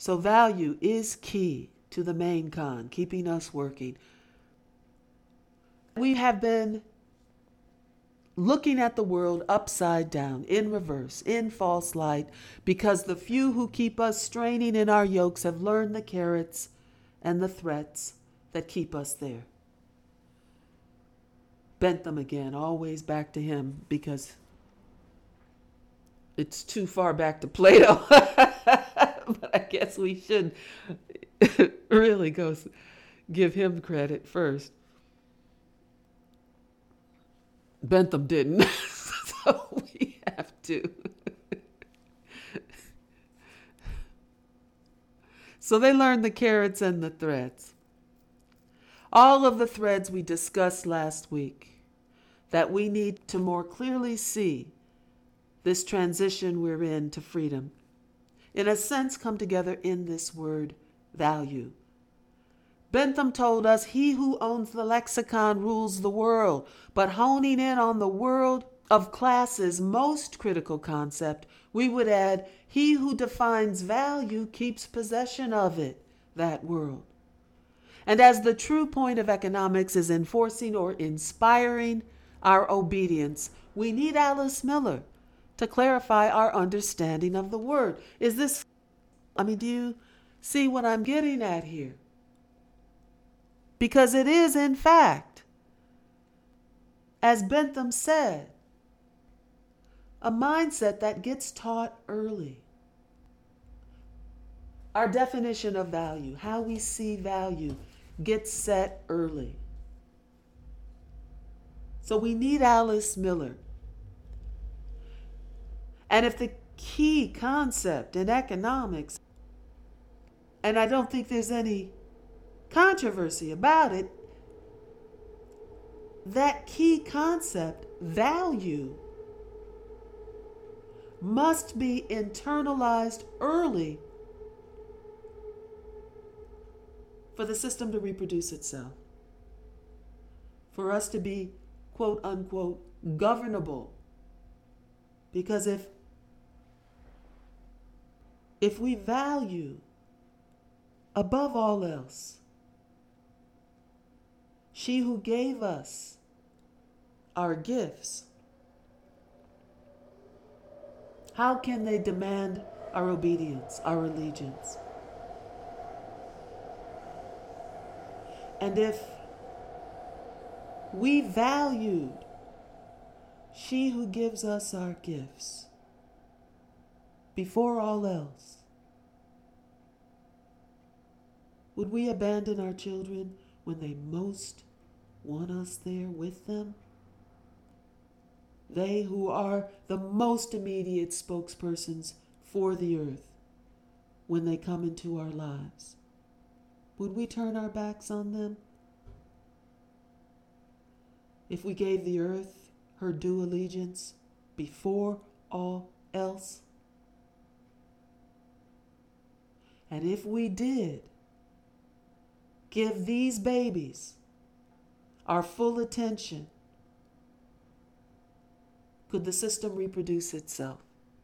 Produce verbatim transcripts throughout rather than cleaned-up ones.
So value is key to the main con, keeping us working. We have been looking at the world upside down, in reverse, in false light, because the few who keep us straining in our yokes have learned the carrots and the threats that keep us there. Bentham again, always back to him, because it's too far back to Plato. But I guess we should really go give him credit first. Bentham didn't, so we have to. So they learned the carrots and the threads. All of the threads we discussed last week, that we need to more clearly see this transition we're in to freedom, in a sense, come together in this word, value. Bentham told us he who owns the lexicon rules the world, but honing in on the world of classes' most critical concept, we would add, he who defines value keeps possession of it, that world. And as the true point of economics is enforcing or inspiring our obedience, we need Alice Miller to clarify our understanding of the word. Is this, I mean, do you see what I'm getting at here? Because it is, in fact, as Bentham said, a mindset that gets taught early. Our definition of value, how we see value, gets set early. So we need Alice Miller. And if the key concept in economics, and I don't think there's any controversy about it, that key concept, value, must be internalized early for the system to reproduce itself, for us to be, quote unquote, governable. Because if if we value above all else she who gave us our gifts, how can they demand our obedience, our allegiance? And if we valued she who gives us our gifts before all else, would we abandon our children when they most want us there with them? They who are the most immediate spokespersons for the earth when they come into our lives. Would we turn our backs on them? If we gave the earth her due allegiance before all else? And if we did give these babies our full attention, could the system reproduce itself?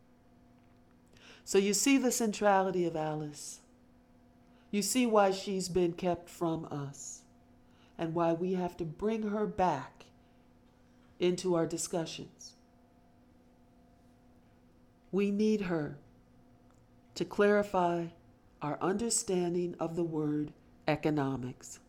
So you see the centrality of Alice. You see why she's been kept from us and why we have to bring her back into our discussions. We need her to clarify our understanding of the word economics.